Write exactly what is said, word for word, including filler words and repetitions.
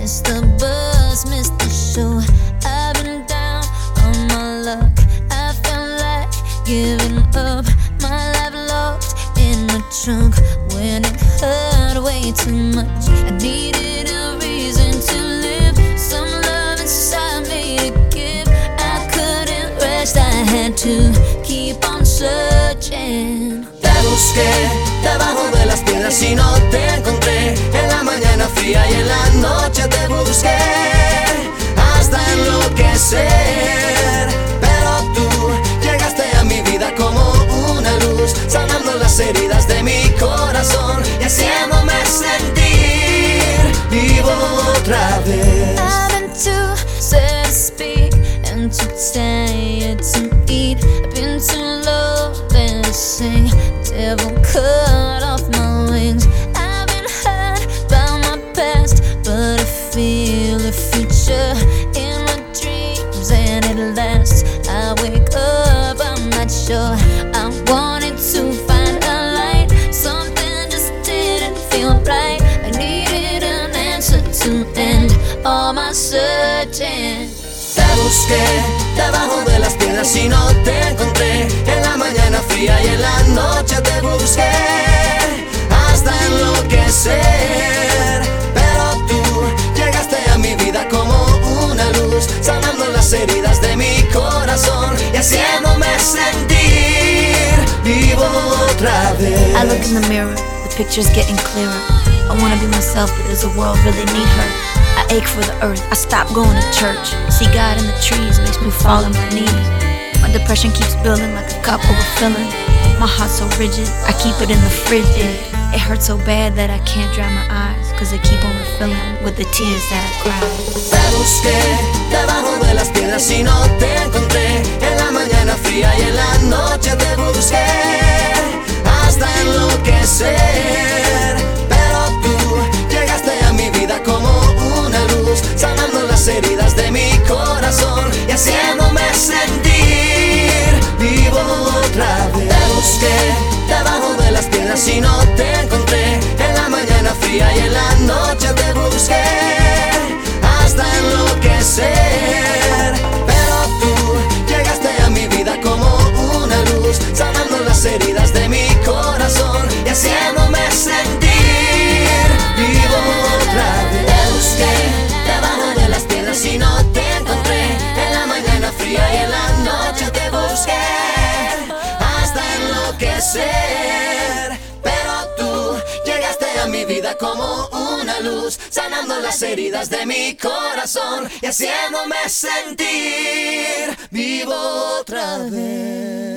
Missed the bus, missed the show. I've been down on my luck. I felt like giving up. My life locked in the trunk when it hurt way too much. I needed a reason to live, some love inside me to give. I couldn't rest, I had to keep on searching. Te busqué debajo de las piedras y no te encontré. En la mañana fría y en la noche te busqué hasta enloquecer. Pero tú llegaste a mi vida como una luz, sanando las heridas de mi corazón y haciéndome sentir vivo otra vez. I've been too sad to speak and too tired to eat. I've been too low to sing. Devil cut off my wings. I've been hurt by my past, but I feel a future in my dreams, and it lasts. I wake up, I'm not sure. I wanted to find a light, something just didn't feel right. I needed an answer to end all my searching. Te busqué debajo de las piedras y no te encontré. En la mañana fría y en la noche te busqué hasta enloquecer. Pero tú llegaste a mi vida como una luz, sanando las heridas de mi corazón y haciéndome sentir vivo otra vez. I look in the mirror, the picture's getting clearer. I wanna be myself, but does the world really need her? I ache for the earth, I stop going to church. See God in the trees makes me fall on my knees. My depression keeps building like a cup overfilling. My heart's so rigid, I keep it in the fridge. It hurts so bad that I can't dry my eyes, cause they keep on refilling with the tears that I cry. Te busqué debajo de las piedras y no te encontré. En la mañana fría y en la noche te busqué hasta enloquecer. Pero tú llegaste a mi vida como una luz, sanando las heridas de mi corazón y haciéndome sentir vivo otra vez. Te busqué debajo de las piedras y no te encontré. En la mañana fría y en la noche te busqué hasta enloquecer. Pero tú llegaste a mi vida como una luz, sanando las heridas de mi corazón y haciéndome sentir vivo otra vez. Te busqué debajo de las piedras y no te encontré. En la mañana fría y en la noche te busqué hasta enloquecer. Pero tú llegaste a mi vida como una luz, sanando las heridas de mi corazón y haciéndome sentir vivo otra vez.